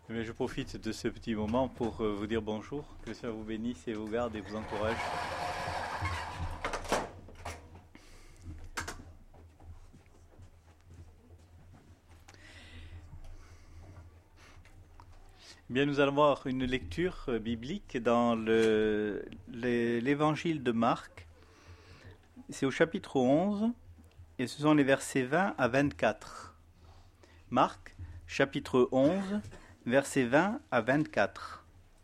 Mais je profite de ce petit moment pour vous dire bonjour, que le Seigneur vous bénisse et vous garde et vous encourage. Bien, nous allons voir une lecture biblique dans l'évangile de Marc. C'est au chapitre 11 et ce sont les versets 20 à 24. Marc, chapitre 11, versets 20 à 24.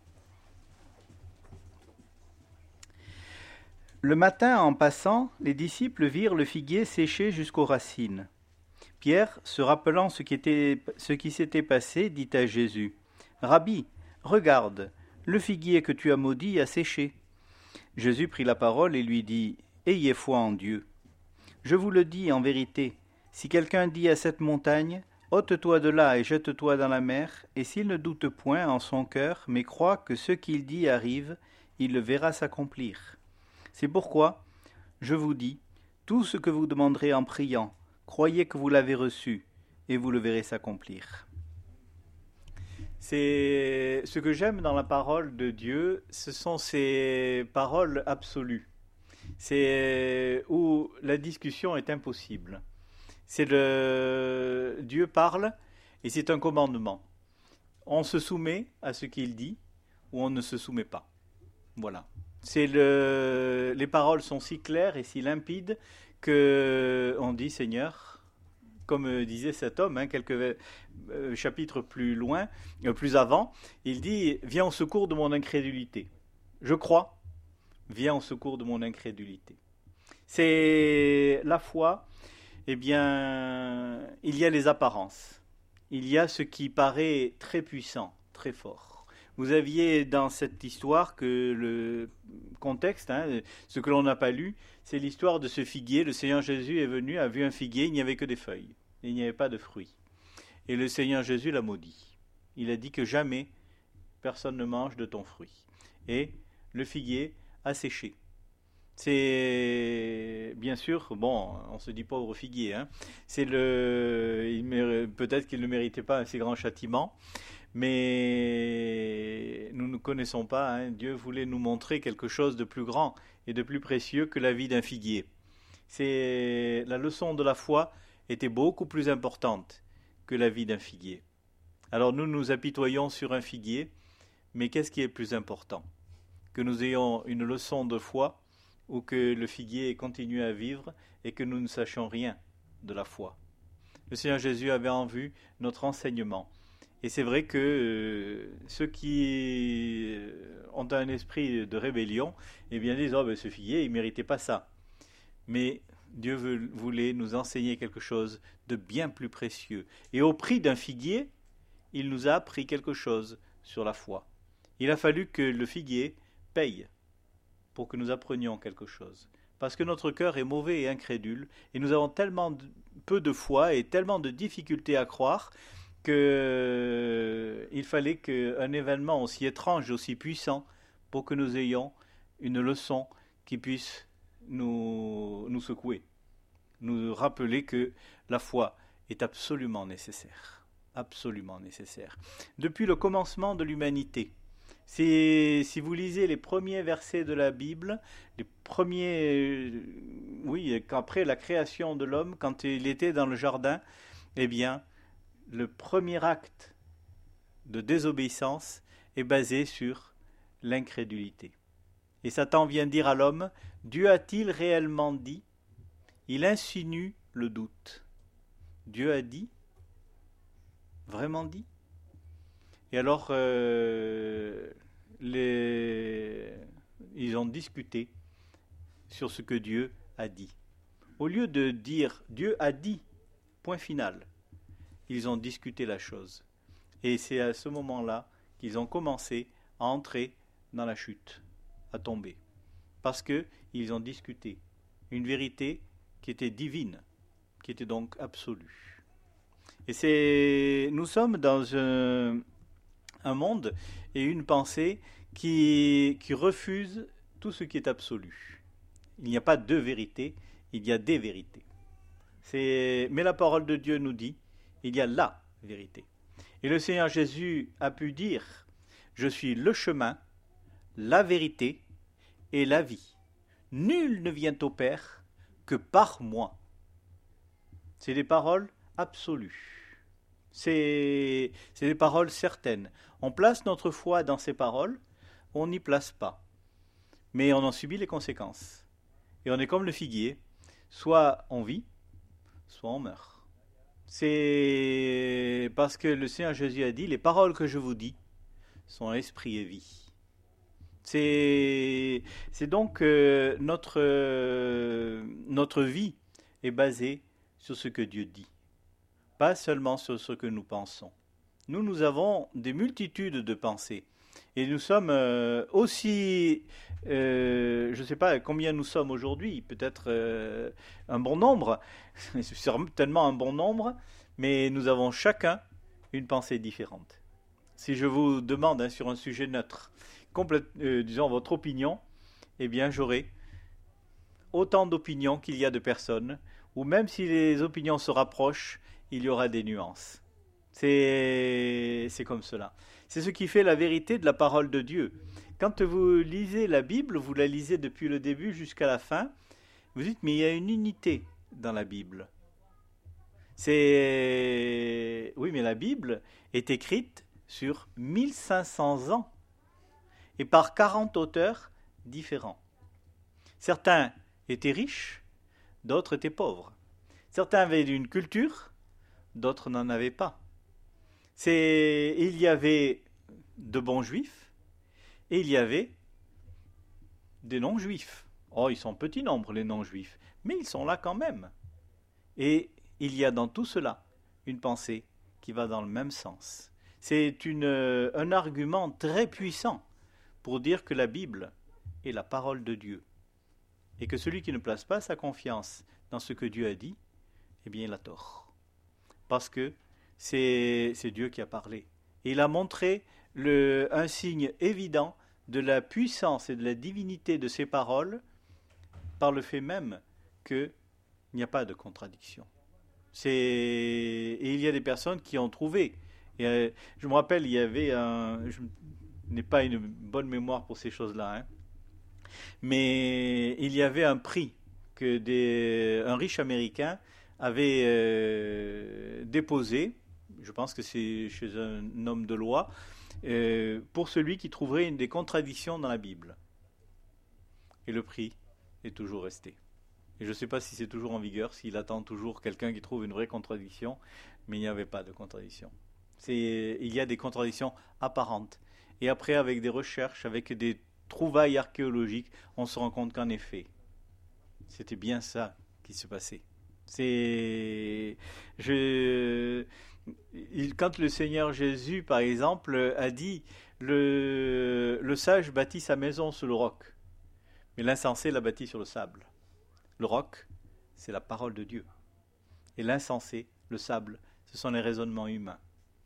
Le matin, en passant, les disciples virent le figuier séché jusqu'aux racines. Pierre, se rappelant ce qui s'était passé, dit à Jésus : « Rabbi, regarde, le figuier que tu as maudit a séché. » Jésus prit la parole et lui dit : « Ayez foi en Dieu. Je vous le dis en vérité, si quelqu'un dit à cette montagne : ôte-toi de là et jette-toi dans la mer, et s'il ne doute point en son cœur, mais croit que ce qu'il dit arrive, il le verra s'accomplir. C'est pourquoi, je vous dis, tout ce que vous demanderez en priant, croyez que vous l'avez reçu, et vous le verrez s'accomplir. » C'est ce que j'aime dans la parole de Dieu, ce sont ces paroles absolues. C'est où la discussion est impossible. Dieu parle et c'est un commandement. On se soumet à ce qu'il dit ou on ne se soumet pas. Voilà. Les paroles sont si claires et si limpides que on dit Seigneur, comme disait cet homme, quelques chapitres plus loin, plus avant, il dit : viens au secours de mon incrédulité. Je crois, viens au secours de mon incrédulité. C'est la foi. Eh bien, il y a les apparences. Il y a ce qui paraît très puissant, très fort. Vous aviez dans cette histoire que le contexte, ce que l'on n'a pas lu, c'est l'histoire de ce figuier. Le Seigneur Jésus est venu, a vu un figuier, il n'y avait que des feuilles. Il n'y avait pas de fruits. Et le Seigneur Jésus l'a maudit. Il a dit que jamais personne ne mange de ton fruit. Et le figuier a séché. C'est bien sûr, bon, on se dit pauvre figuier, peut-être qu'il ne méritait pas un si grand châtiment, mais nous ne connaissons pas, Dieu voulait nous montrer quelque chose de plus grand et de plus précieux que la vie d'un figuier. La leçon de la foi était beaucoup plus importante que la vie d'un figuier. Alors nous nous apitoyons sur un figuier, mais qu'est-ce qui est plus important ? Que nous ayons une leçon de foi ou que le figuier continue à vivre et que nous ne sachions rien de la foi. Le Seigneur Jésus avait en vue notre enseignement. Et c'est vrai que ceux qui ont un esprit de rébellion, eh bien disent : oh, ce figuier, il ne méritait pas ça. Mais Dieu voulait nous enseigner quelque chose de bien plus précieux. Et au prix d'un figuier, il nous a appris quelque chose sur la foi. Il a fallu que le figuier paye pour que nous apprenions quelque chose. Parce que notre cœur est mauvais et incrédule, et nous avons tellement peu de foi et tellement de difficultés à croire qu'il fallait qu'un événement aussi étrange, aussi puissant, pour que nous ayons une leçon qui puisse nous secouer, nous rappeler que la foi est absolument nécessaire. Absolument nécessaire. Depuis le commencement de l'humanité, si vous lisez les premiers versets de la Bible, après la création de l'homme, quand il était dans le jardin, eh bien, le premier acte de désobéissance est basé sur l'incrédulité. Et Satan vient dire à l'homme : Dieu a-t-il réellement dit ? Il insinue le doute. Dieu a dit ? Vraiment dit ? Et alors, ils ont discuté sur ce que Dieu a dit. Au lieu de dire « Dieu a dit », point final, ils ont discuté la chose. Et c'est à ce moment-là qu'ils ont commencé à entrer dans la chute, à tomber. Parce qu'ils ont discuté une vérité qui était divine, qui était donc absolue. Et nous sommes dans un monde et une pensée qui refuse tout ce qui est absolu. Il n'y a pas de vérité, il y a des vérités. Mais la parole de Dieu nous dit, il y a la vérité. Et le Seigneur Jésus a pu dire, je suis le chemin, la vérité et la vie. Nul ne vient au Père que par moi. C'est des paroles absolues. C'est des paroles certaines. On place notre foi dans ces paroles, on n'y place pas. Mais on en subit les conséquences. Et on est comme le figuier, soit on vit, soit on meurt. C'est parce que le Seigneur Jésus a dit, les paroles que je vous dis sont esprit et vie. C'est donc notre vie est basée sur ce que Dieu dit, pas seulement sur ce que nous pensons. Nous avons des multitudes de pensées. Et nous sommes aussi, je ne sais pas combien nous sommes aujourd'hui, peut-être un bon nombre, certainement un bon nombre, mais nous avons chacun une pensée différente. Si je vous demande sur un sujet neutre, disons votre opinion, eh bien j'aurai autant d'opinions qu'il y a de personnes, ou même si les opinions se rapprochent, il y aura des nuances. C'est comme cela. C'est ce qui fait la vérité de la parole de Dieu. Quand vous lisez la Bible, vous la lisez depuis le début jusqu'à la fin, vous dites, mais il y a une unité dans la Bible. Oui, mais la Bible est écrite sur 1500 ans et par 40 auteurs différents. Certains étaient riches, d'autres étaient pauvres. Certains avaient une culture, d'autres n'en avaient pas. Il y avait de bons juifs et il y avait des non-juifs. Oh, ils sont en petit nombre, les non-juifs, mais ils sont là quand même. Et il y a dans tout cela une pensée qui va dans le même sens. C'est un argument très puissant pour dire que la Bible est la parole de Dieu. Et que celui qui ne place pas sa confiance dans ce que Dieu a dit, eh bien il a tort. Parce que c'est Dieu qui a parlé. Et il a montré un signe évident de la puissance et de la divinité de ces paroles par le fait même qu'il n'y a pas de contradiction. Et il y a des personnes qui ont trouvé. Et, je me rappelle, il y avait je n'ai pas une bonne mémoire pour ces choses-là, hein, mais il y avait un prix que un riche américain avait déposé, je pense que c'est chez un homme de loi, pour celui qui trouverait des contradictions dans la Bible. Et le prix est toujours resté. Et je ne sais pas si c'est toujours en vigueur, s'il attend toujours quelqu'un qui trouve une vraie contradiction, mais il n'y avait pas de contradiction. Il y a des contradictions apparentes. Et après, avec des recherches, avec des trouvailles archéologiques, on se rend compte qu'en effet, c'était bien ça qui se passait. Quand le Seigneur Jésus, par exemple, a dit le sage bâtit sa maison sur le roc, mais l'insensé l'a bâti sur le sable. Le roc, c'est la parole de Dieu. Et l'insensé, le sable, ce sont les raisonnements humains.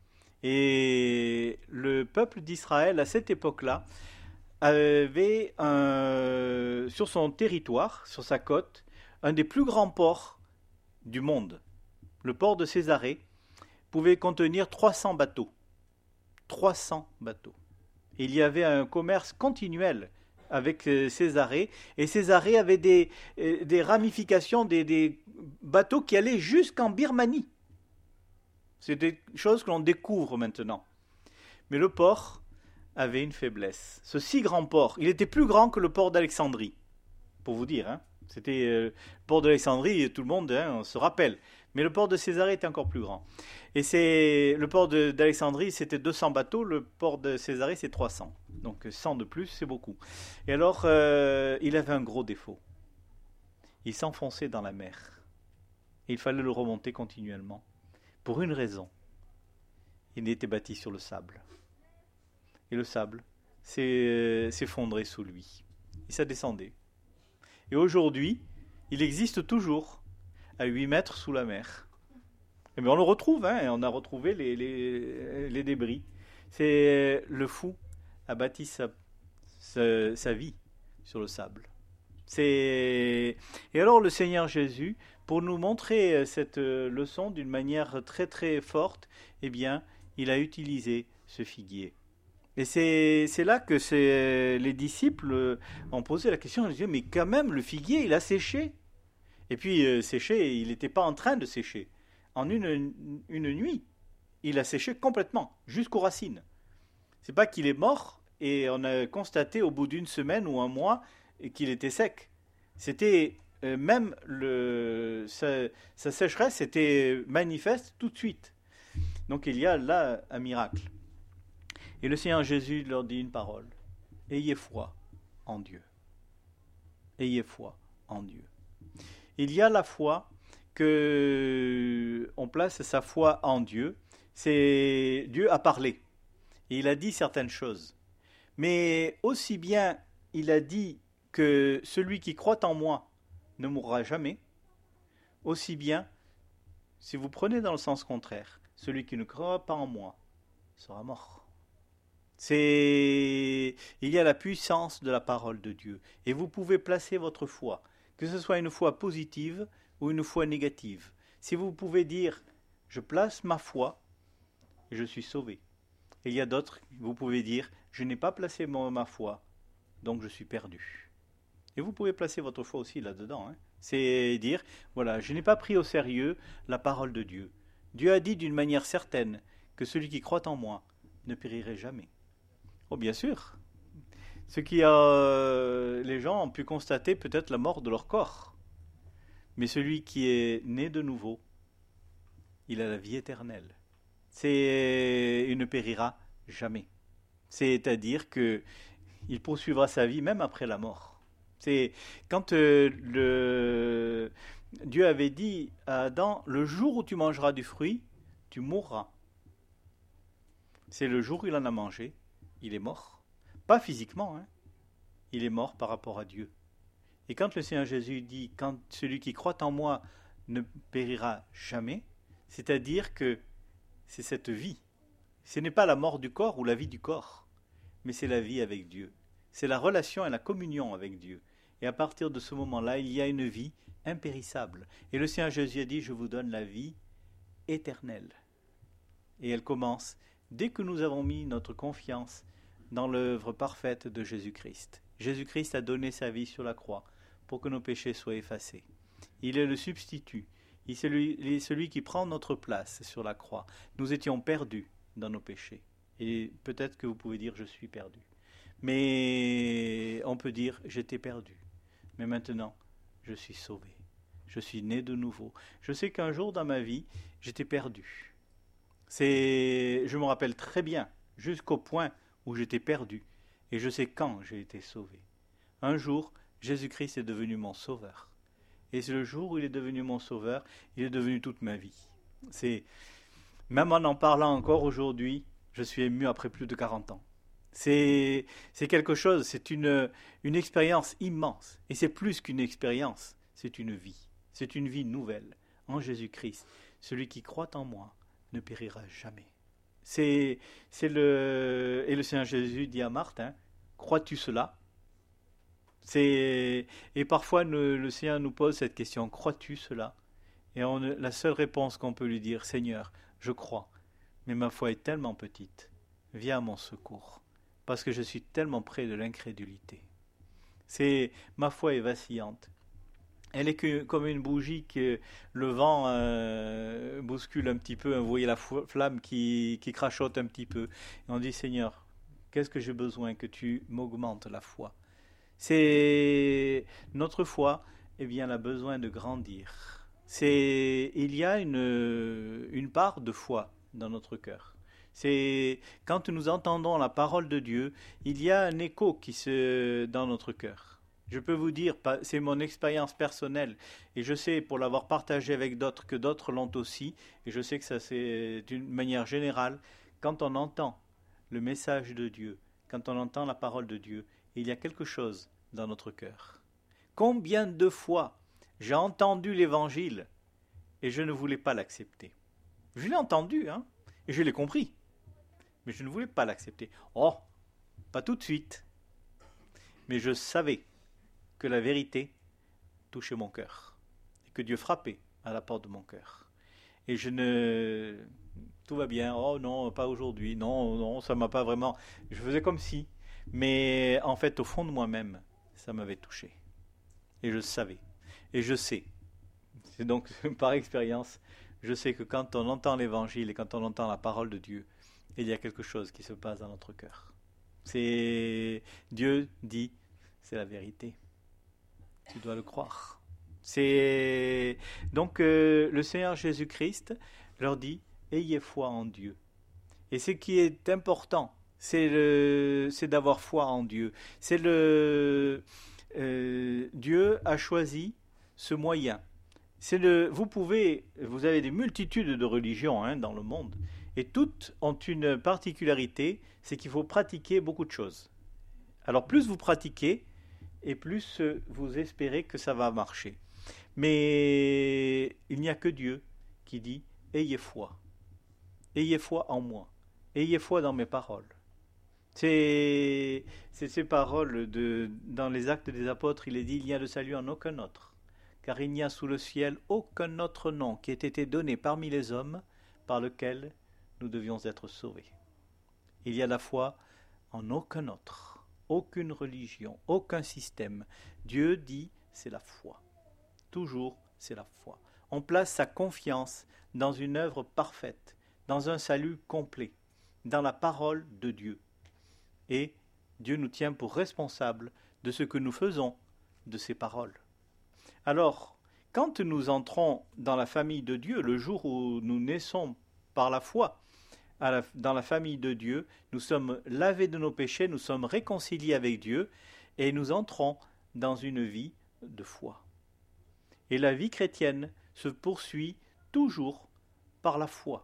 Et le peuple d'Israël, à cette époque-là, avait sur son territoire, sur sa côte, un des plus grands ports du monde. Le port de Césarée pouvait contenir 300 bateaux. 300 bateaux. Et il y avait un commerce continuel avec Césarée, et Césarée avait des ramifications, des bateaux qui allaient jusqu'en Birmanie. C'est des choses que l'on découvre maintenant. Mais le port avait une faiblesse. Ce si grand port, il était plus grand que le port d'Alexandrie, pour vous dire. Hein. C'était le port d'Alexandrie, tout le monde on se rappelle. Mais le port de Césarée était encore plus grand. Et le port d'Alexandrie, c'était 200 bateaux, le port de Césarée, c'est 300. Donc 100 de plus, c'est beaucoup. Et alors, il avait un gros défaut. Il s'enfonçait dans la mer. Et il fallait le remonter continuellement. Pour une raison. Il était bâti sur le sable. Et le sable s'effondrait sous lui. Et ça descendait. Et aujourd'hui, il existe toujours à 8 mètres sous la mer. Mais on le retrouve, hein, et on a retrouvé les débris. C'est le fou a bâti sa vie sur le sable. Et alors le Seigneur Jésus, pour nous montrer cette leçon d'une manière très très forte, eh bien, il a utilisé ce figuier. Et c'est là que les disciples ont posé la question, ils ont dit, mais quand même, le figuier, il a séché. Et puis, séché, il n'était pas en train de sécher. En une nuit, il a séché complètement, jusqu'aux racines. C'est pas qu'il est mort et on a constaté au bout d'une semaine ou un mois qu'il était sec. C'était même sa sécheresse était manifeste tout de suite. Donc il y a là un miracle. Et le Seigneur Jésus leur dit une parole. Ayez foi en Dieu. Ayez foi en Dieu. Il y a la foi que on place sa foi en Dieu. C'est Dieu a parlé. Et il a dit certaines choses. Mais aussi bien il a dit que celui qui croit en moi ne mourra jamais, aussi bien, si vous prenez dans le sens contraire, celui qui ne croit pas en moi sera mort. Il y a la puissance de la parole de Dieu. Et vous pouvez placer votre foi, que ce soit une foi positive ou une foi négative. Si vous pouvez dire, je place ma foi et je suis sauvé. Et il y a d'autres, vous pouvez dire, je n'ai pas placé ma foi, donc je suis perdu. Et vous pouvez placer votre foi aussi là-dedans. C'est dire, voilà, je n'ai pas pris au sérieux la parole de Dieu. Dieu a dit d'une manière certaine que celui qui croit en moi ne périrait jamais. Oh, bien sûr. Les gens ont pu constater peut-être la mort de leur corps. Mais celui qui est né de nouveau, il a la vie éternelle. Il ne périra jamais. C'est-à-dire que il poursuivra sa vie même après la mort. C'est quand Dieu avait dit à Adam, le jour où tu mangeras du fruit, tu mourras. C'est le jour où il en a mangé, il est mort. Pas physiquement, il est mort par rapport à Dieu. Et quand le Seigneur Jésus dit, quand celui qui croit en moi ne périra jamais, c'est-à-dire que c'est cette vie. Ce n'est pas la mort du corps ou la vie du corps, mais c'est la vie avec Dieu. C'est la relation et la communion avec Dieu. Et à partir de ce moment-là, il y a une vie impérissable. Et le Seigneur Jésus a dit, je vous donne la vie éternelle. Et elle commence dès que nous avons mis notre confiance dans l'œuvre parfaite de Jésus-Christ. Jésus-Christ a donné sa vie sur la croix pour que nos péchés soient effacés. Il est le substitut. Il est celui qui prend notre place sur la croix. Nous étions perdus dans nos péchés. Et peut-être que vous pouvez dire, je suis perdu. Mais on peut dire, j'étais perdu. Mais maintenant, je suis sauvé. Je suis né de nouveau. Je sais qu'un jour dans ma vie, j'étais perdu. Je me rappelle très bien, jusqu'au point où j'étais perdu. Et je sais quand j'ai été sauvé. Un jour, Jésus-Christ est devenu mon sauveur. Et c'est le jour où il est devenu mon sauveur, il est devenu toute ma vie. Même en parlant encore aujourd'hui, je suis ému après plus de 40 ans. C'est quelque chose, c'est une expérience immense. Et c'est plus qu'une expérience, c'est une vie. C'est une vie nouvelle en Jésus-Christ. Celui qui croit en moi ne périra jamais. Et le Seigneur Jésus dit à Marthe, crois-tu cela ? Et parfois le Seigneur nous pose cette question, crois-tu cela ? Et la seule réponse qu'on peut lui dire, Seigneur, je crois, mais ma foi est tellement petite, viens à mon secours, parce que je suis tellement près de l'incrédulité. Ma foi est vacillante. Elle est comme une bougie que le vent bouscule un petit peu, vous voyez la flamme qui crachote un petit peu. Et on dit, Seigneur, qu'est-ce que j'ai besoin que tu m'augmentes la foi ? Notre foi, elle a besoin de grandir. Il y a une part de foi dans notre cœur. Quand nous entendons la parole de Dieu, il y a un écho dans notre cœur. Je peux vous dire, c'est mon expérience personnelle, et je sais pour l'avoir partagé avec d'autres que d'autres l'ont aussi, et je sais que ça c'est d'une manière générale, quand on entend le message de Dieu, quand on entend la parole de Dieu, il y a quelque chose dans notre cœur. Combien de fois j'ai entendu l'évangile et je ne voulais pas l'accepter. Je l'ai entendu, et je l'ai compris, mais je ne voulais pas l'accepter. Oh, pas tout de suite. Mais je savais que la vérité touchait mon cœur et que Dieu frappait à la porte de mon cœur. Et tout va bien, oh non, pas aujourd'hui, non, non, ça m'a pas vraiment... Je faisais comme si, mais en fait, au fond de moi-même, ça m'avait touché. Et je savais, et je sais. C'est donc, par expérience, je sais que quand on entend l'évangile et quand on entend la parole de Dieu, il y a quelque chose qui se passe dans notre cœur. C'est Dieu dit, c'est la vérité. Tu dois le croire. C'est donc le Seigneur Jésus-Christ leur dit, ayez foi en Dieu. Et ce qui est important, c'est d'avoir foi en Dieu. Dieu a choisi ce moyen. Vous avez des multitudes de religions dans le monde, et toutes ont une particularité, c'est qu'il faut pratiquer beaucoup de choses. Alors plus vous pratiquez, et plus vous espérez que ça va marcher. Mais il n'y a que Dieu qui dit ayez foi. Ayez foi en moi. Ayez foi dans mes paroles. C'est ces paroles dans les Actes des Apôtres, il est dit il n'y a de salut en aucun autre. Car il n'y a sous le ciel aucun autre nom qui ait été donné parmi les hommes par lequel nous devions être sauvés. Il y a la foi en aucun autre, aucune religion, aucun système. Dieu dit c'est la foi. Toujours c'est la foi. On place sa confiance dans une œuvre parfaite, dans un salut complet, dans la parole de Dieu. Et Dieu nous tient pour responsables de ce que nous faisons de ces paroles. Alors, quand nous entrons dans la famille de Dieu, le jour où nous naissons par la foi dans la famille de Dieu, nous sommes lavés de nos péchés, nous sommes réconciliés avec Dieu et nous entrons dans une vie de foi. Et la vie chrétienne se poursuit toujours par la foi.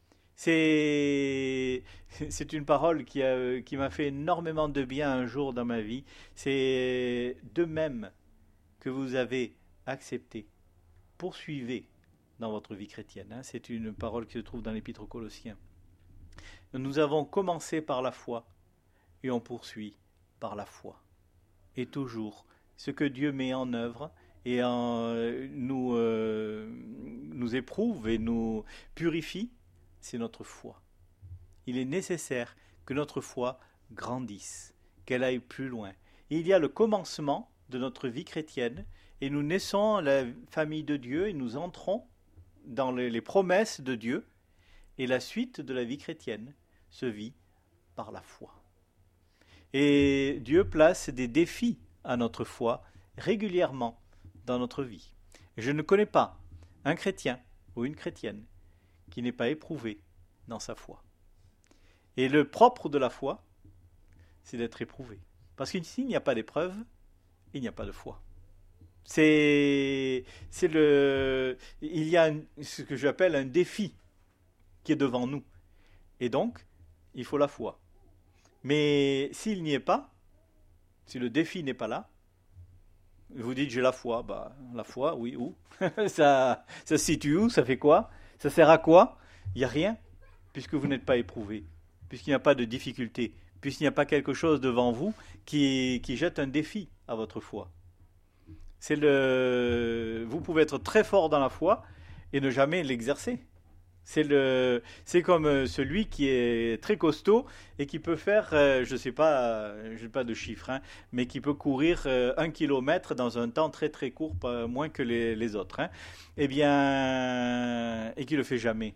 C'est une parole qui m'a fait énormément de bien un jour dans ma vie. C'est de même que vous avez accepté, poursuivez dans votre vie chrétienne. C'est une parole qui se trouve dans l'Épître aux Colossiens. Nous avons commencé par la foi et on poursuit par la foi. Et toujours, ce que Dieu met en œuvre et nous éprouve et nous purifie, c'est notre foi. Il est nécessaire que notre foi grandisse, qu'elle aille plus loin. Il y a le commencement de notre vie chrétienne et nous naissons à la famille de Dieu et nous entrons dans les promesses de Dieu et la suite de la vie chrétienne se vit par la foi. Et Dieu place des défis à notre foi régulièrement dans notre vie. Je ne connais pas un chrétien ou une chrétienne qui n'est pas éprouvé dans sa foi. Et le propre de la foi, c'est d'être éprouvé. Parce qu'ici, il n'y a pas d'épreuve, il n'y a pas de foi. Il y a ce que j'appelle un défi qui est devant nous. Et donc, il faut la foi. Mais s'il n'y est pas, si le défi n'est pas là, vous dites j'ai la foi, la foi, oui, où ça se situe où? Ça fait quoi? Ça sert à quoi? Il n'y a rien, puisque vous n'êtes pas éprouvé, puisqu'il n'y a pas de difficulté, puisqu'il n'y a pas quelque chose devant vous qui jette un défi à votre foi. Vous pouvez être très fort dans la foi et ne jamais l'exercer. C'est comme celui qui est très costaud et qui peut faire, je sais pas de chiffres, mais qui peut courir 1 kilomètre dans un temps très très court, pas moins que les autres. Et qui le fait jamais.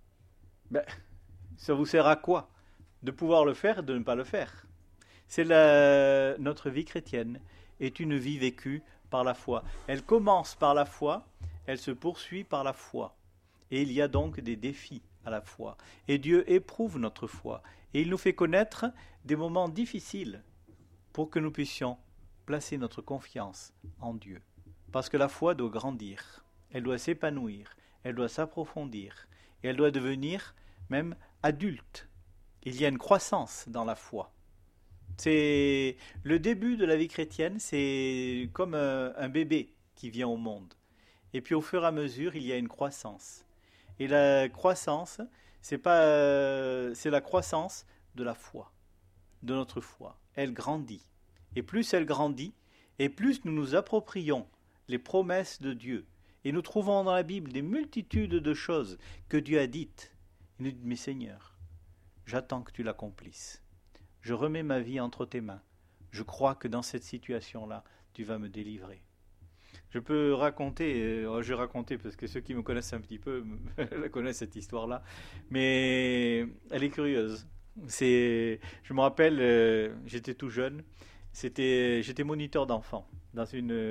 Ça vous sert à quoi? De pouvoir le faire et de ne pas le faire. Notre vie chrétienne est une vie vécue par la foi. Elle commence par la foi, elle se poursuit par la foi. Et il y a donc des défis à la foi. Et Dieu éprouve notre foi. Et il nous fait connaître des moments difficiles pour que nous puissions placer notre confiance en Dieu. Parce que la foi doit grandir, elle doit s'épanouir, elle doit s'approfondir, et elle doit devenir même adulte. Il y a une croissance dans la foi. C'est le début de la vie chrétienne, c'est comme un bébé qui vient au monde. Et puis au fur et à mesure, il y a une croissance. Et la croissance, c'est la croissance de la foi, de notre foi. Elle grandit. Et plus elle grandit, et plus nous nous approprions les promesses de Dieu, Et nous trouvons dans la Bible des multitudes de choses que Dieu a dites. Il nous dit, mais Seigneur, j'attends que tu l'accomplisses. Je remets ma vie entre tes mains. Je crois que dans cette situation-là, tu vas me délivrer. Je peux raconter, je vais raconter parce que ceux qui me connaissent un petit peu la connaissent cette histoire-là, mais elle est curieuse. Je me rappelle, j'étais tout jeune, j'étais moniteur d'enfants dans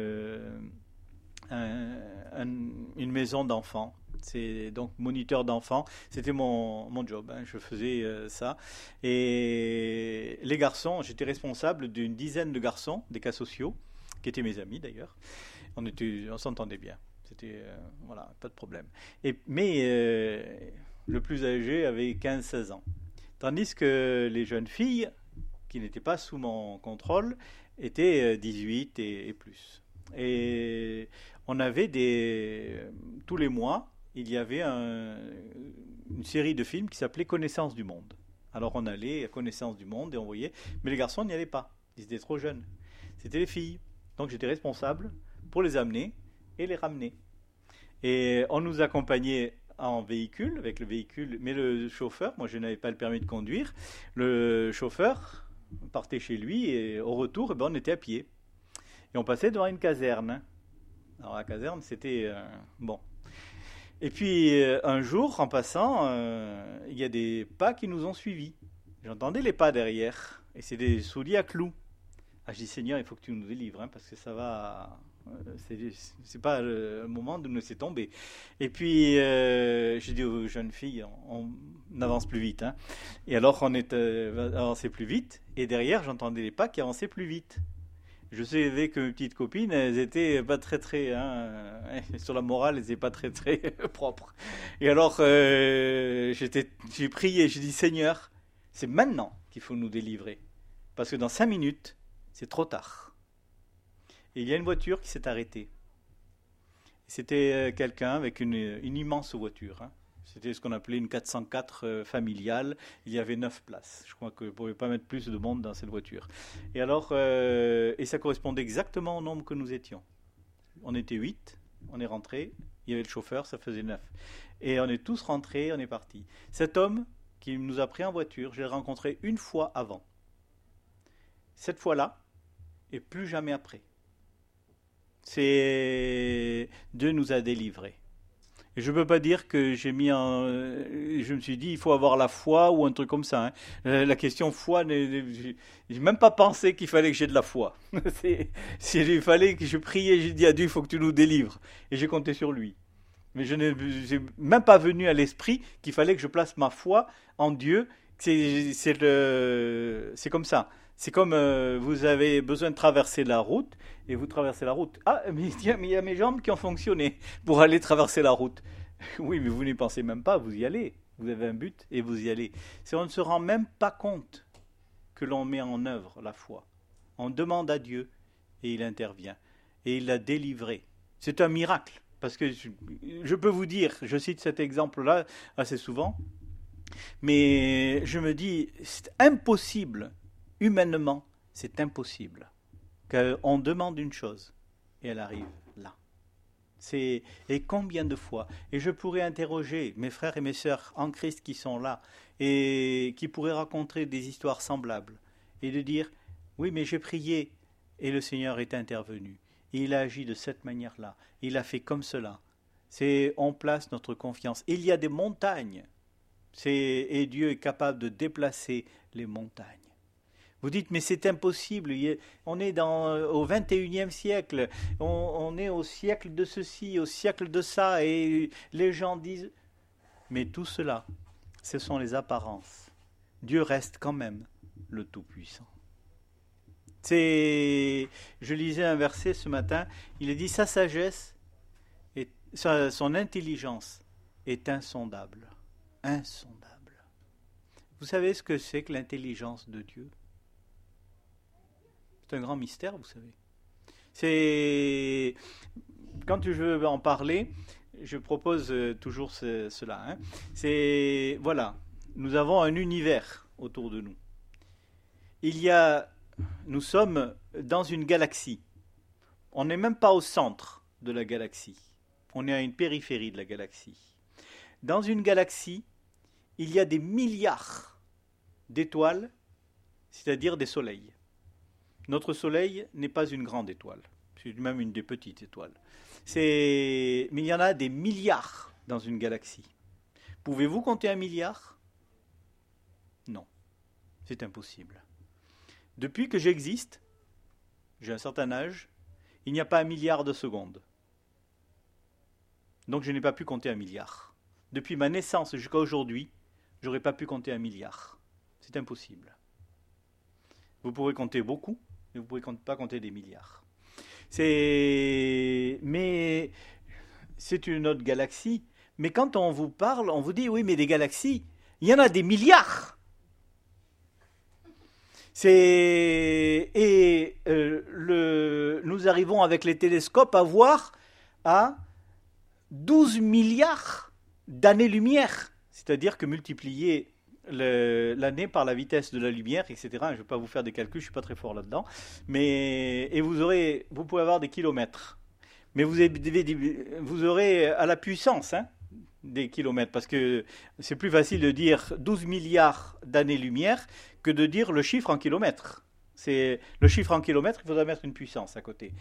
une maison d'enfants. C'est donc moniteur d'enfants, c'était mon job, hein, je faisais ça. Et les garçons, j'étais responsable d'une dizaine de garçons, des cas sociaux, qui étaient mes amis d'ailleurs. On s'entendait bien, c'était voilà, pas de problème. Mais le plus âgé avait 15-16 ans, tandis que les jeunes filles, qui n'étaient pas sous mon contrôle, étaient 18 et plus. Et on avait tous les mois, il y avait une série de films qui s'appelait Connaissance du monde. Alors on allait à Connaissance du monde et on voyait, mais les garçons n'y allaient pas, ils étaient trop jeunes. C'était les filles. Donc j'étais responsable pour les amener et les ramener. Et on nous accompagnait en véhicule, avec le véhicule, mais le chauffeur, moi je n'avais pas le permis de conduire, le chauffeur partait chez lui et au retour, on était à pied. Et on passait devant une caserne. Alors la caserne, c'était bon. Et puis un jour, en passant, il y a des pas qui nous ont suivis. J'entendais les pas derrière, et c'est des souliers à clous. Ah, je dis Seigneur, il faut que tu nous délivres, hein, parce que ça va. C'est pas le moment de nous laisser tomber. Et puis j'ai dit aux jeunes filles, on avance plus vite, hein. Et alors on avancé plus vite, et derrière j'entendais les pas qui avançaient plus vite. Je savais que mes petites copines, elles étaient pas très, hein, sur la morale, elles étaient pas très propres. Et alors, j'ai prié, j'ai dit Seigneur, c'est maintenant qu'il faut nous délivrer, parce que dans 5 minutes, c'est trop tard. Et il y a une voiture qui s'est arrêtée. C'était quelqu'un avec une immense voiture, hein. C'était ce qu'on appelait une 404 familiale. Il y avait 9 places. Je crois qu'on ne pouvait pas mettre plus de monde dans cette voiture. Et alors, et ça correspondait exactement au nombre que nous étions. On était 8, on est rentrés. Il y avait le chauffeur, ça faisait 9. Et on est tous rentrés, on est partis. Cet homme qui nous a pris en voiture, je l'ai rencontré une fois avant. Cette fois-là, et plus jamais après. Dieu nous a délivrés. Et je ne peux pas dire que je me suis dit il faut avoir la foi ou un truc comme ça, hein. La question foi, j'ai même pas pensé qu'il fallait que j'ai de la foi. Il fallait que je priais, j'ai dit à Dieu il faut que tu nous délivres. Et j'ai compté sur lui. Mais je n'ai même pas venu à l'esprit qu'il fallait que je place ma foi en Dieu. C'est comme ça. C'est comme vous avez besoin de traverser la route et vous traversez la route. Ah, mais il y a mes jambes qui ont fonctionné pour aller traverser la route. Oui, mais vous n'y pensez même pas, vous y allez. Vous avez un but et vous y allez. On ne se rend même pas compte que l'on met en œuvre la foi. On demande à Dieu et il intervient. Et il l'a délivré. C'est un miracle. Parce que je peux vous dire, je cite cet exemple-là assez souvent, mais je me dis, c'est impossible. Humainement, c'est impossible qu'on demande une chose et elle arrive là. Et combien de fois? Et je pourrais interroger mes frères et mes sœurs en Christ qui sont là et qui pourraient raconter des histoires semblables et de dire oui, mais j'ai prié et le Seigneur est intervenu. Et il a agi de cette manière-là. Il a fait comme cela. On place notre confiance. Il y a des montagnes. Et Dieu est capable de déplacer les montagnes. Vous dites, mais c'est impossible, on est au 21e siècle, on est au siècle de ceci, au siècle de ça, et les gens disent... Mais tout cela, ce sont les apparences. Dieu reste quand même le Tout-Puissant. Je lisais un verset ce matin, il est dit, sa sagesse, son intelligence est insondable. Insondable. Vous savez ce que c'est que l'intelligence de Dieu ? C'est un grand mystère, vous savez. Quand je veux en parler, je propose toujours cela. Hein. Voilà, nous avons un univers autour de nous. Nous sommes dans une galaxie. On n'est même pas au centre de la galaxie. On est à une périphérie de la galaxie. Dans une galaxie, il y a des milliards d'étoiles, c'est-à-dire des soleils. Notre soleil n'est pas une grande étoile, c'est même une des petites étoiles. Mais il y en a des milliards dans une galaxie. Pouvez-vous compter un milliard? Non, c'est impossible. Depuis que j'existe, j'ai un certain âge, il n'y a pas un milliard de secondes. Donc je n'ai pas pu compter un milliard. Depuis ma naissance jusqu'à aujourd'hui, je n'aurais pas pu compter un milliard. C'est impossible. Vous pourrez compter beaucoup, mais vous ne pourrez pas compter des milliards. Mais c'est une autre galaxie. Mais quand on vous parle, on vous dit, oui, mais des galaxies, il y en a des milliards. Nous arrivons avec les télescopes à voir à 12 milliards d'années-lumière. C'est-à-dire que multiplier l'année par la vitesse de la lumière, etc. Je ne vais pas vous faire des calculs, je ne suis pas très fort là-dedans. Et vous pouvez avoir des kilomètres. Mais vous aurez à la puissance des kilomètres, parce que c'est plus facile de dire 12 milliards d'années-lumière que de dire le chiffre en kilomètres. Le chiffre en kilomètres, il faudra mettre une puissance à côté.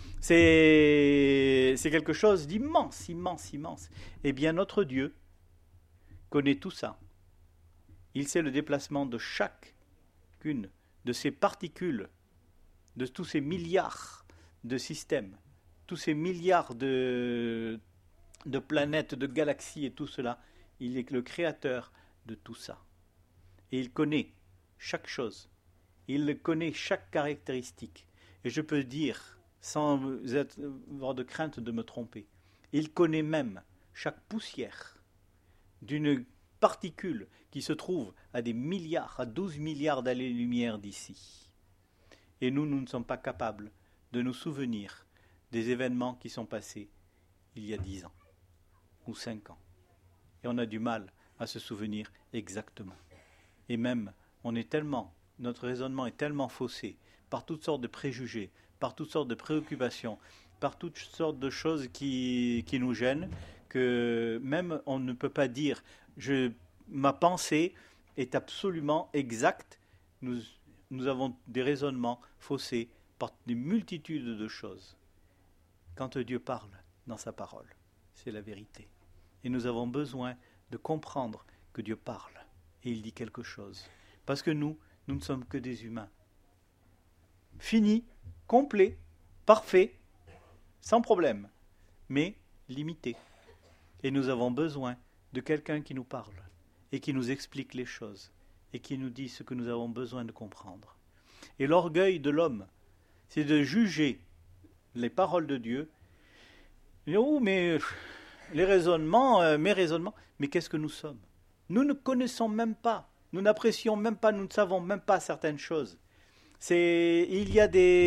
C'est quelque chose d'immense, immense, immense. Eh bien, notre Dieu connaît tout ça. Il sait le déplacement de chacune de ces particules, de tous ces milliards de systèmes, tous ces milliards de planètes, de galaxies et tout cela. Il est le créateur de tout ça. Et il connaît chaque chose. Il connaît chaque caractéristique. Et je peux dire, sans avoir de crainte de me tromper, il connaît même chaque poussière d'une particule qui se trouve à des milliards, à 12 milliards d'années-lumière d'ici. Et nous ne sommes pas capables de nous souvenir des événements qui sont passés il y a 10 ans ou 5 ans. Et on a du mal à se souvenir exactement. Et même, notre raisonnement est tellement faussé par toutes sortes de préjugés, par toutes sortes de préoccupations, par toutes sortes de choses qui nous gênent, que même on ne peut pas dire ma pensée est absolument exacte. Nous avons des raisonnements faussés par des multitudes de choses. Quand Dieu parle dans sa parole, c'est la vérité. Et nous avons besoin de comprendre que Dieu parle et il dit quelque chose. Parce que nous ne sommes que des humains. Finis, complets, parfaits, sans problème, mais limités. Et nous avons besoin de quelqu'un qui nous parle et qui nous explique les choses et qui nous dit ce que nous avons besoin de comprendre. Et l'orgueil de l'homme, c'est de juger les paroles de Dieu. Oh, mais les raisonnements, mes raisonnements, mais qu'est-ce que nous sommes? Nous ne connaissons même pas, nous n'apprécions même pas, nous ne savons même pas certaines choses. J'ai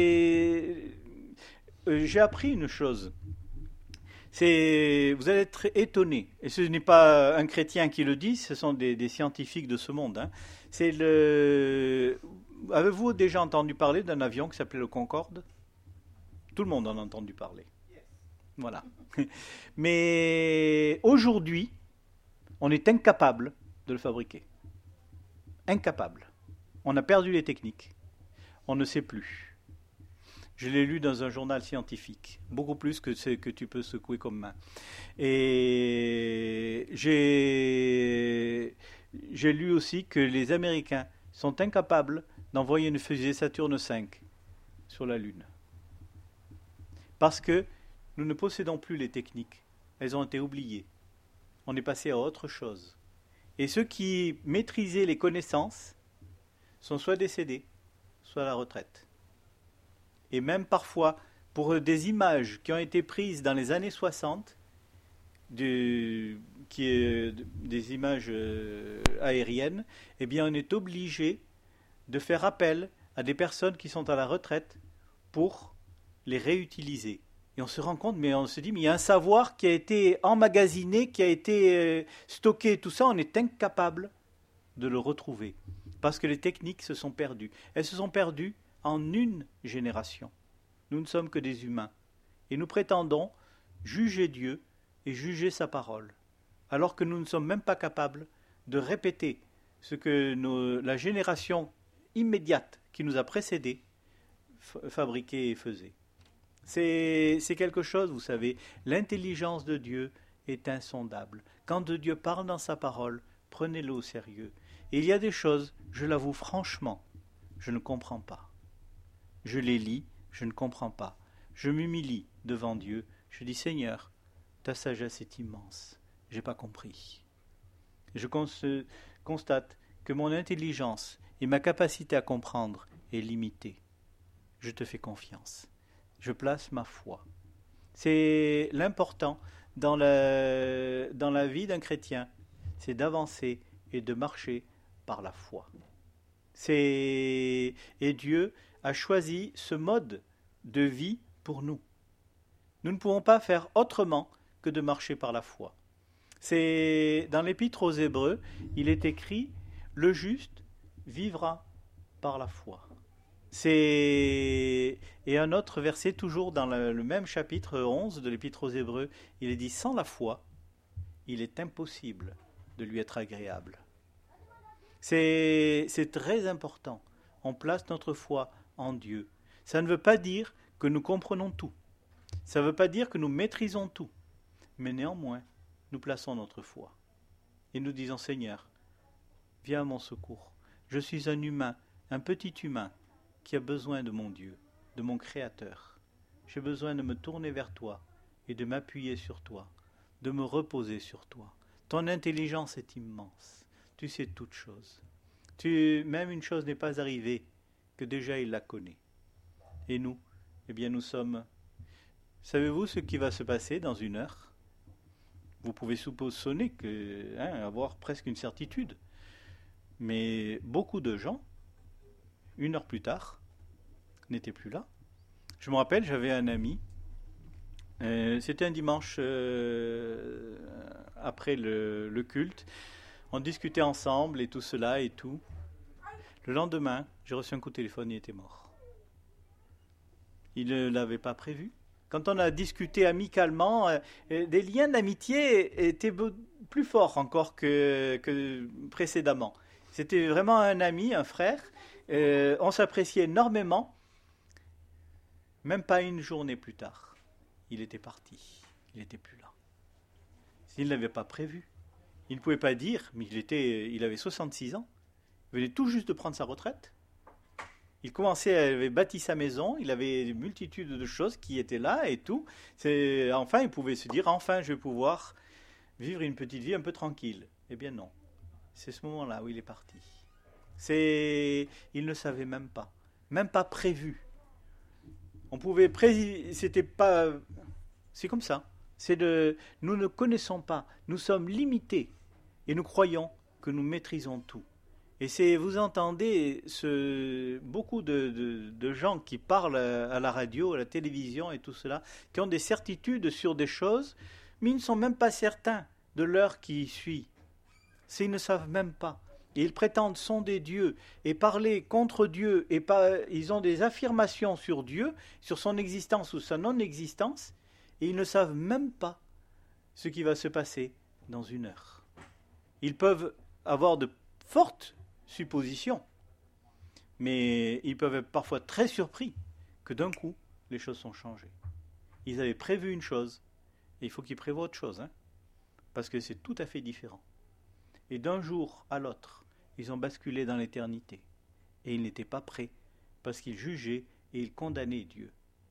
appris une chose. Vous allez être étonné, et ce n'est pas un chrétien qui le dit, ce sont des scientifiques de ce monde. Avez-vous déjà entendu parler d'un avion qui s'appelait le Concorde? Tout le monde en a entendu parler. Voilà. Mais aujourd'hui, on est incapable de le fabriquer. Incapable. On a perdu les techniques. On ne sait plus. Je l'ai lu dans un journal scientifique, beaucoup plus que ce que tu peux secouer comme main. Et j'ai lu aussi que les Américains sont incapables d'envoyer une fusée Saturne V sur la Lune. Parce que nous ne possédons plus les techniques. Elles ont été oubliées. On est passé à autre chose. Et ceux qui maîtrisaient les connaissances sont soit décédés, soit à la retraite. Et même parfois, pour des images qui ont été prises dans les années 60, des images aériennes, eh bien on est obligé de faire appel à des personnes qui sont à la retraite pour les réutiliser. Et on se rend compte, mais on se dit, mais il y a un savoir qui a été emmagasiné, qui a été stocké, tout ça, on est incapable de le retrouver. Parce que les techniques se sont perdues. Elles se sont perdues en une génération. Nous ne sommes que des humains. Et nous prétendons juger Dieu et juger sa parole, alors que nous ne sommes même pas capables de répéter ce que la génération immédiate qui nous a précédés fabriquait et faisait. C'est quelque chose, vous savez, l'intelligence de Dieu est insondable. Quand Dieu parle dans sa parole, prenez-le au sérieux. Et il y a des choses, je l'avoue franchement, je ne comprends pas. Je les lis, je ne comprends pas. Je m'humilie devant Dieu, je dis Seigneur, ta sagesse est immense, j'ai pas compris. Je constate que mon intelligence et ma capacité à comprendre est limitée. Je te fais confiance. Je place ma foi. C'est l'important dans la vie d'un chrétien, c'est d'avancer et de marcher par la foi. Et Dieu a choisi ce mode de vie pour nous. Nous ne pouvons pas faire autrement que de marcher par la foi. C'est dans l'Épître aux Hébreux, il est écrit « Le juste vivra par la foi ». Et un autre verset, toujours dans le même chapitre 11 de l'Épître aux Hébreux, il est dit « Sans la foi, il est impossible de lui être agréable ». C'est très important. On place notre foi en Dieu. Ça ne veut pas dire que nous comprenons tout. Ça ne veut pas dire que nous maîtrisons tout. Mais néanmoins, nous plaçons notre foi. Et nous disons, Seigneur, viens à mon secours. Je suis un humain, un petit humain, qui a besoin de mon Dieu, de mon Créateur. J'ai besoin de me tourner vers toi et de m'appuyer sur toi, de me reposer sur toi. Ton intelligence est immense. Tu sais toutes choses. Même une chose n'est pas arrivée, que déjà il la connaît. Et nous, eh bien nous sommes... Savez-vous ce qui va se passer dans une heure ? Vous pouvez soupçonner avoir presque une certitude. Mais beaucoup de gens, une heure plus tard, n'étaient plus là. Je me rappelle, j'avais un ami, c'était un dimanche après le culte, on discutait ensemble et tout cela et tout. Le lendemain, j'ai reçu un coup de téléphone, il était mort. Il ne l'avait pas prévu. Quand on a discuté amicalement, des liens d'amitié étaient plus forts encore que précédemment. C'était vraiment un ami, un frère. On s'appréciait énormément. Même pas une journée plus tard, il était parti. Il n'était plus là. Il ne l'avait pas prévu. Il ne pouvait pas dire, mais il avait 66 ans. Il venait tout juste de prendre sa retraite. Il avait bâti sa maison, il avait une multitude de choses qui étaient là et tout. Enfin, il pouvait se dire, enfin, je vais pouvoir vivre une petite vie un peu tranquille. Eh bien non, c'est ce moment-là où il est parti. Il ne savait même pas prévu. C'était pas... C'est comme ça. Nous ne connaissons pas, nous sommes limités et nous croyons que nous maîtrisons tout. Et vous entendez beaucoup de gens qui parlent à la radio, à la télévision et tout cela, qui ont des certitudes sur des choses, mais ils ne sont même pas certains de l'heure qui suit. Ils ne savent même pas. Et ils prétendent sonder Dieu et parler contre Dieu, ils ont des affirmations sur Dieu, sur son existence ou sa non-existence, et ils ne savent même pas ce qui va se passer dans une heure. Ils peuvent avoir de fortes suppositions, mais ils peuvent être parfois très surpris que d'un coup, les choses sont changées. Ils avaient prévu une chose, et il faut qu'ils prévoient autre chose, parce que c'est tout à fait différent. Et d'un jour à l'autre, ils ont basculé dans l'éternité, et ils n'étaient pas prêts, parce qu'ils jugeaient et ils condamnaient Dieu.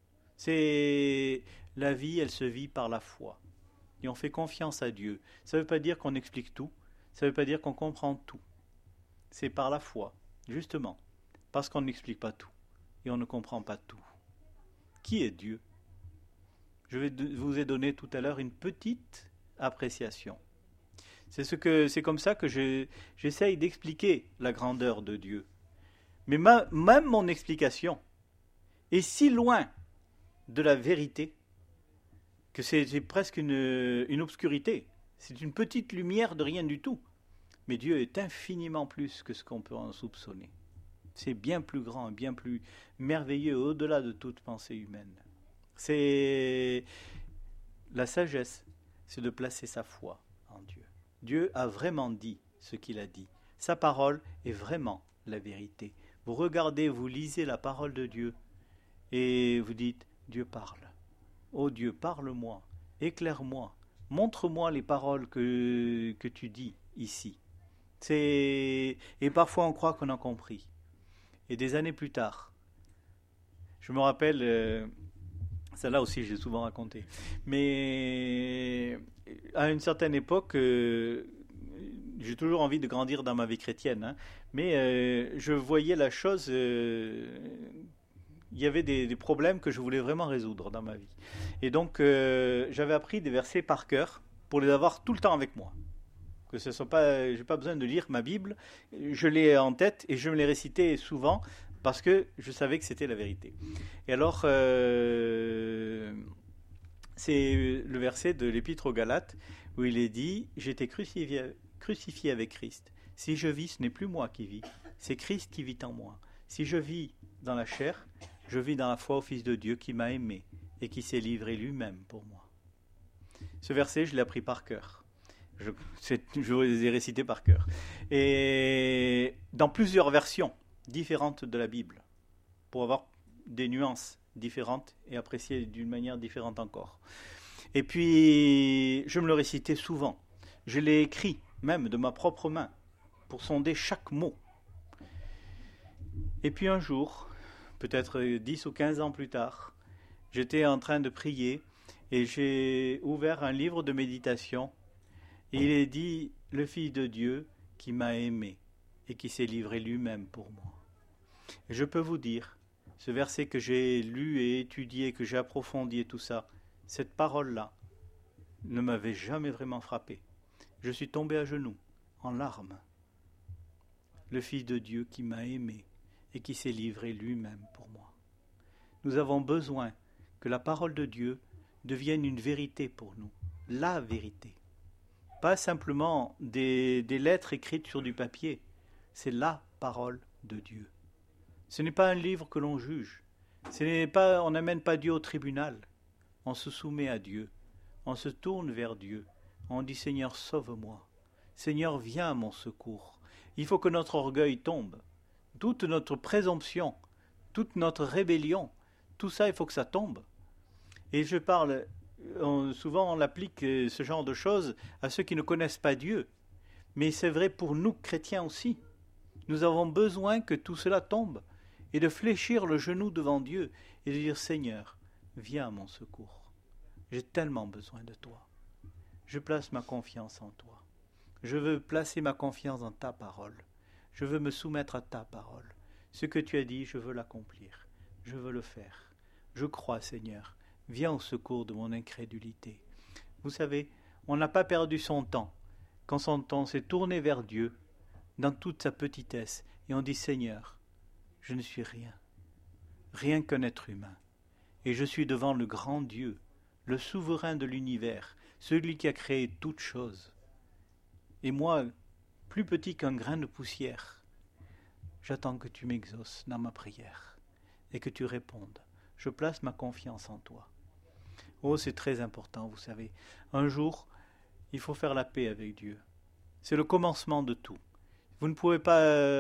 La vie, elle se vit par la foi, et on fait confiance à Dieu. Ça ne veut pas dire qu'on explique tout, ça ne veut pas dire qu'on comprend tout. C'est par la foi, justement, parce qu'on n'explique pas tout et on ne comprend pas tout. Qui est Dieu ? Je vous ai donné tout à l'heure une petite appréciation. C'est comme ça que j'essaye d'expliquer la grandeur de Dieu. Mais même mon explication est si loin de la vérité que c'est presque une obscurité. C'est une petite lumière de rien du tout. Mais Dieu est infiniment plus que ce qu'on peut en soupçonner. C'est bien plus grand, bien plus merveilleux, au-delà de toute pensée humaine. C'est la sagesse, c'est de placer sa foi en Dieu. Dieu a vraiment dit ce qu'il a dit. Sa parole est vraiment la vérité. Vous regardez, vous lisez la parole de Dieu et vous dites, Dieu parle. Oh Dieu, parle-moi, éclaire-moi, montre-moi les paroles que tu dis ici. Et parfois on croit qu'on a compris. Et des années plus tard, je me rappelle, celle-là aussi je l'ai souvent racontée, mais à une certaine époque, j'ai toujours envie de grandir dans ma vie chrétienne, hein, mais je voyais la chose, il y avait des problèmes que je voulais vraiment résoudre dans ma vie. Et donc j'avais appris des versets par cœur pour les avoir tout le temps avec moi. Que ce soit pas, j'ai pas besoin de lire ma Bible, je l'ai en tête et je me les récitais souvent parce que je savais que c'était la vérité. Et alors, c'est le verset de l'Épître aux Galates où il est dit « J'ai été crucifié avec Christ. Si je vis, ce n'est plus moi qui vis, c'est Christ qui vit en moi. Si je vis dans la chair, je vis dans la foi au Fils de Dieu qui m'a aimé et qui s'est livré lui-même pour moi. » Ce verset, je l'ai appris par cœur. Je les ai récités par cœur. Et dans plusieurs versions différentes de la Bible, pour avoir des nuances différentes et apprécier d'une manière différente encore. Et puis, je me le récitais souvent. Je l'ai écrit, même de ma propre main, pour sonder chaque mot. Et puis un jour, peut-être 10 ou 15 ans plus tard, j'étais en train de prier et j'ai ouvert un livre de méditation. Et il est dit, le Fils de Dieu qui m'a aimé et qui s'est livré lui-même pour moi. Et je peux vous dire, ce verset que j'ai lu et étudié, que j'ai approfondi et tout ça, cette parole-là ne m'avait jamais vraiment frappé. Je suis tombé à genoux, en larmes. Le Fils de Dieu qui m'a aimé et qui s'est livré lui-même pour moi. Nous avons besoin que la parole de Dieu devienne une vérité pour nous, la vérité. Pas simplement des lettres écrites sur du papier, c'est la parole de Dieu. Ce n'est pas un livre que l'on juge, on n'amène pas Dieu au tribunal, on se soumet à Dieu, on se tourne vers Dieu, on dit Seigneur sauve-moi, Seigneur viens à mon secours. Il faut que notre orgueil tombe, toute notre présomption, toute notre rébellion, tout ça il faut que ça tombe. Et je parle... souvent on applique ce genre de choses à ceux qui ne connaissent pas Dieu. Mais c'est vrai pour nous chrétiens aussi. Nous avons besoin que tout cela tombe et de fléchir le genou devant Dieu et de dire Seigneur, viens à mon secours. J'ai tellement besoin de toi. Je place ma confiance en toi. Je veux placer ma confiance dans ta parole. Je veux me soumettre à ta parole. Ce que tu as dit, je veux l'accomplir. Je veux le faire. Je crois, Seigneur. Viens au secours de mon incrédulité. Vous savez, on n'a pas perdu son temps quand son temps s'est tourné vers Dieu dans toute sa petitesse et on dit Seigneur, je ne suis rien qu'un être humain et je suis devant le grand Dieu, le souverain de l'univers, celui qui a créé toutes choses. Et moi, plus petit qu'un grain de poussière, j'attends que tu m'exauces dans ma prière et que tu répondes. Je place ma confiance en toi. Oh, c'est très important, vous savez. Un jour, il faut faire la paix avec Dieu. C'est le commencement de tout. Vous ne pouvez pas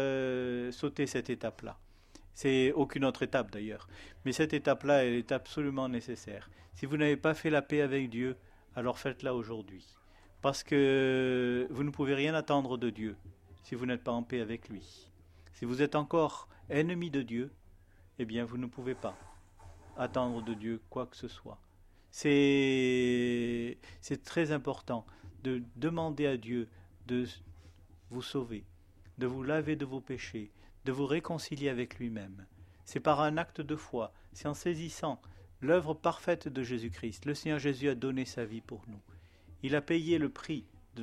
sauter cette étape-là. C'est aucune autre étape d'ailleurs. Mais cette étape-là, elle est absolument nécessaire. Si vous n'avez pas fait la paix avec Dieu, alors faites-la aujourd'hui. Parce que vous ne pouvez rien attendre de Dieu si vous n'êtes pas en paix avec lui. Si vous êtes encore ennemi de Dieu, eh bien vous ne pouvez pas attendre de Dieu quoi que ce soit. C'est très important de demander à Dieu de vous sauver, de vous laver de vos péchés, de vous réconcilier avec lui-même. C'est par un acte de foi, c'est en saisissant l'œuvre parfaite de Jésus-Christ. Le Seigneur Jésus a donné sa vie pour nous. Il a payé le prix de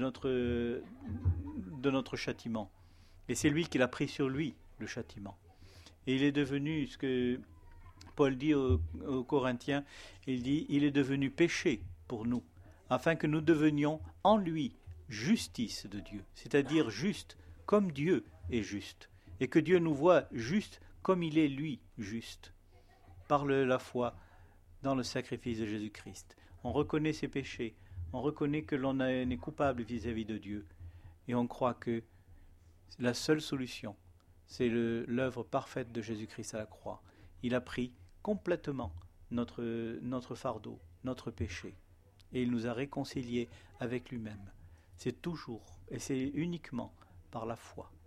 notre châtiment. Et c'est lui qui l'a pris sur lui, le châtiment. Et il est devenu, ce que Paul dit aux Corinthiens, il dit, il est devenu péché pour nous, afin que nous devenions en lui justice de Dieu, c'est-à-dire juste comme Dieu est juste, et que Dieu nous voit juste comme il est lui juste, par la foi dans le sacrifice de Jésus-Christ. On reconnaît ses péchés, On reconnaît que l'on est coupable vis-à-vis de Dieu. Et on croit que la seule solution, c'est l'œuvre parfaite de Jésus-Christ à la croix. Il a pris complètement notre fardeau, notre péché. Et il nous a réconciliés avec lui-même. C'est toujours et c'est uniquement par la foi.